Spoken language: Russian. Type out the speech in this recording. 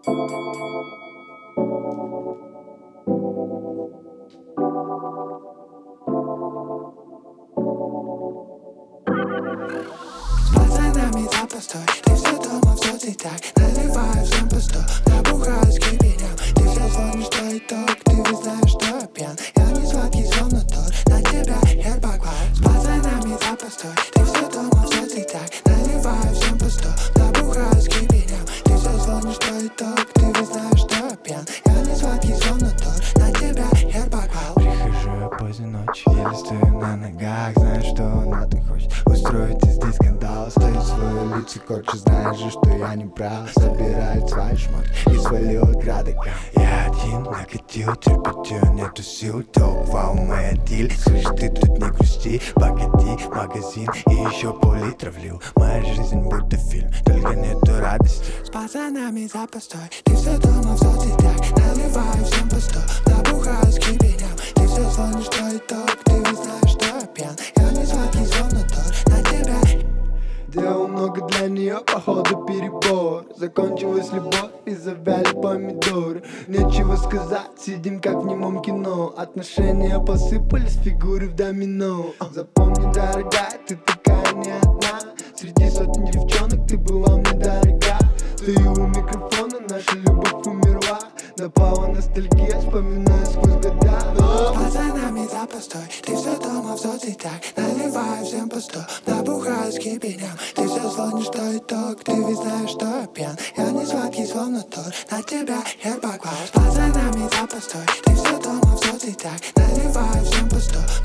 С пацанами за постой, ты все дома в соцсетях, наливаю всем по 100, набухаюсь кипенем. Ты все звонишь, что итог, ты ведь знаешь, что я пьян. Я не сладкий сон, но тот, на тебя хер поклал. С пацанами за постой, ты все дома в соцсетях, наливаю всем по 100, набухаюсь кипенем. Ты все звонишь, что итог, ты ведь знаешь, что я пьян. Я не сладкий сон, но тот, на тебя хер поклал. Прихожу я поздней ночью, еле стою на ногах. Знаю, что она-то хочет устроить здесь скандал. Стою свою лицо, корчу, знаешь же, что я не прав. Собирает свой шмот и свалил от градика. Я один накатил, терпеть нету сил. Ток, вау, моя диль. Слышь, ты тут не грусти, погоди, магазин. И еще пол-литра влил. Моя жизнь будто фильм, только нету радости. С пацанами за постой, ты все дома в соцсетях, наливаю всем по 100, набухаюсь кипенем. Ты все звонишь, что итог, ты ведь знаешь, что я пьян. Я не сладкий сон, но тот, на тебя. Делал много для нее, походу перебор. Закончилась любовь и завяли помидоры. Нечего сказать, сидим как в немом кино. Отношения посыпались, фигуры в домино. Запомни, дорогая, ты такая не одна. Среди сотен девчонок ты была мне дорога. Стою у микрофона, наша любовь умерла. Напала ностальгия, вспоминаю сквозь года. С пацанами за постой, ты все дома в соцсетях, наливаю всем по 100, набухаюсь кипенем. Ты все звонишь, что итог, ты ведь знаешь, что я пьян. Я не сладкий сон, но тот, на тебя хер поклал. С пацанами за постой, ты все дома в соцсетях, наливаю всем по 100,